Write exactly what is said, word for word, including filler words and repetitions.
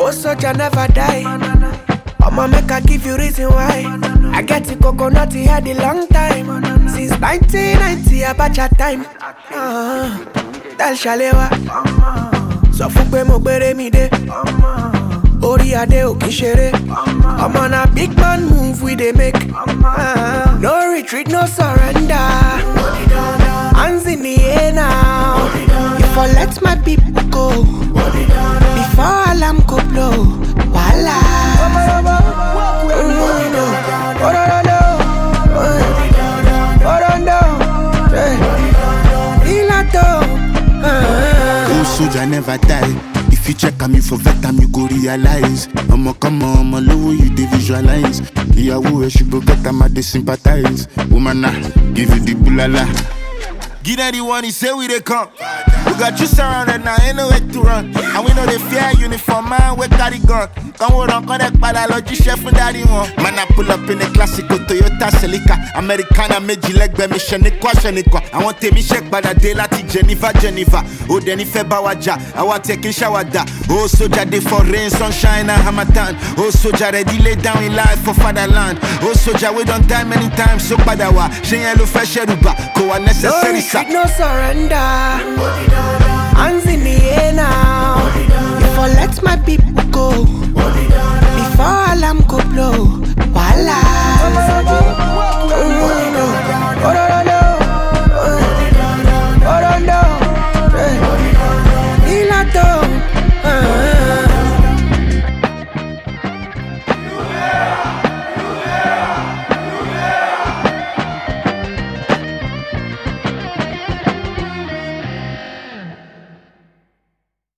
Oh, soldier never die. I'ma make I give you reason why. I get the coconut had a long time. Since nineteen ninety, about your time. Uh, Tell Shalewa. So fukwe mo gbere mi de. Ori ade o kishere. I'm on a big man move we they make. Uh, no retreat, no surrender. Hands in the air now. If I let my people go, before alarm go blow, voila. Oh, soldier never die. If you check on me for vet time, you go realize. I'ma come on, I'ma low you they visualize. Yeah, who she go get them, they sympathize. Woman, nah, give you the bulala. Give them the one, he say we they come. We got you surrounded now, ain't no way to run. And we know they fear uniform, man, we carry gun. Come hold on, connect biology, chef and daddy one. Man, I pull up in a classical Toyota Celica. Americana made you leg by mission, question. I want to me check by the day, Lati Geneva, Geneva. Oh, then if Bawaja, I want taking shower da. Oh, soldier day for rain, sunshine, and Hamatan. Oh, soldier ready lay down in life for fatherland. Oh, soldier we don't die many times, so padawa. Shenyelo Fesheruba, go unnecessary. No retreat, no surrender. Hands in the air now. If I let my people